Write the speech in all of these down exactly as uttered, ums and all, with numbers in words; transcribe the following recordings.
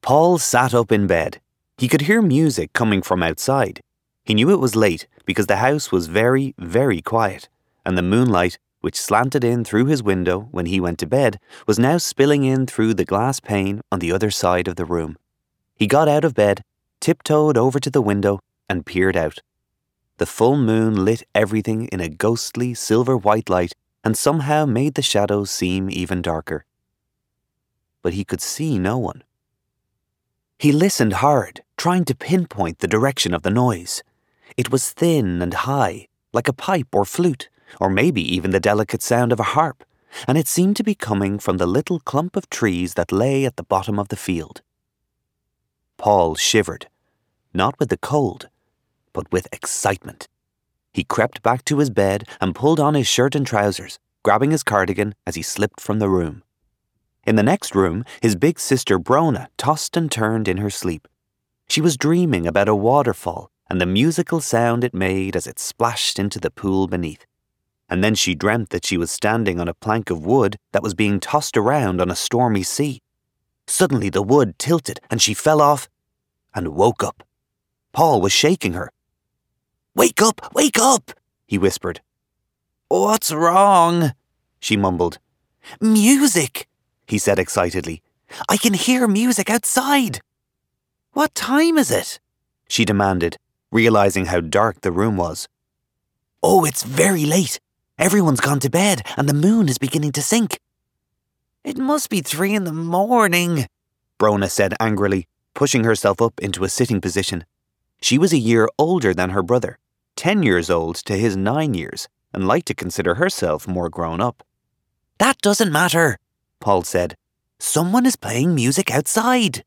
Paul sat up in bed. He could hear music coming from outside. He knew it was late because the house was very, very quiet, and the moonlight, which slanted in through his window when he went to bed, was now spilling in through the glass pane on the other side of the room. He got out of bed, tiptoed over to the window, and peered out. The full moon lit everything in a ghostly silver-white light and somehow made the shadows seem even darker. But he could see no one. He listened hard, trying to pinpoint the direction of the noise. It was thin and high, like a pipe or flute, or maybe even the delicate sound of a harp, and it seemed to be coming from the little clump of trees that lay at the bottom of the field. Paul shivered, not with the cold, but with excitement. He crept back to his bed and pulled on his shirt and trousers, grabbing his cardigan as he slipped from the room. In the next room, his big sister Brona tossed and turned in her sleep. She was dreaming about a waterfall and the musical sound it made as it splashed into the pool beneath. And then she dreamt that she was standing on a plank of wood that was being tossed around on a stormy sea. Suddenly the wood tilted and she fell off and woke up. Paul was shaking her. "Wake up! Wake up!" he whispered. "What's wrong?" she mumbled. "Music!" he said excitedly. "I can hear music outside." "What time is it?" she demanded, realizing how dark the room was. "Oh, it's very late. Everyone's gone to bed and the moon is beginning to sink." "It must be three in the morning," Brona said angrily, pushing herself up into a sitting position. She was a year older than her brother, ten years old to his nine years, and liked to consider herself more grown up. "That doesn't matter," Paul said. "Someone is playing music outside."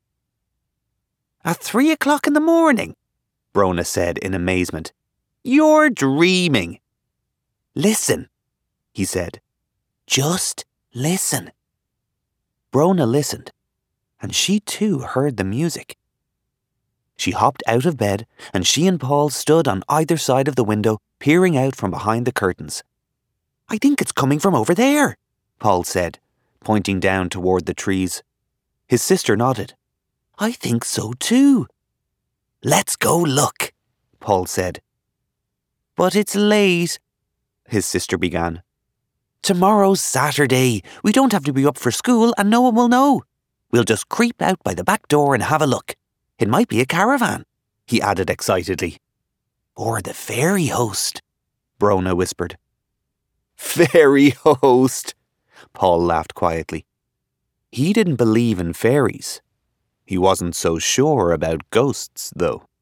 "At three o'clock in the morning?" Brona said in amazement. "You're dreaming." "Listen," he said. "Just listen." Brona listened, and she too heard the music. She hopped out of bed, and she and Paul stood on either side of the window, peering out from behind the curtains. "I think it's coming from over there," Paul said, pointing down toward the trees. His sister nodded. "I think so too." "Let's go look," Paul said. "But it's late," his sister began. "Tomorrow's Saturday. We don't have to be up for school and no one will know. We'll just creep out by the back door and have a look. It might be a caravan," he added excitedly. "Or the fairy host," Brona whispered. "Fairy host," Paul laughed quietly. He didn't believe in fairies. He wasn't so sure about ghosts, though.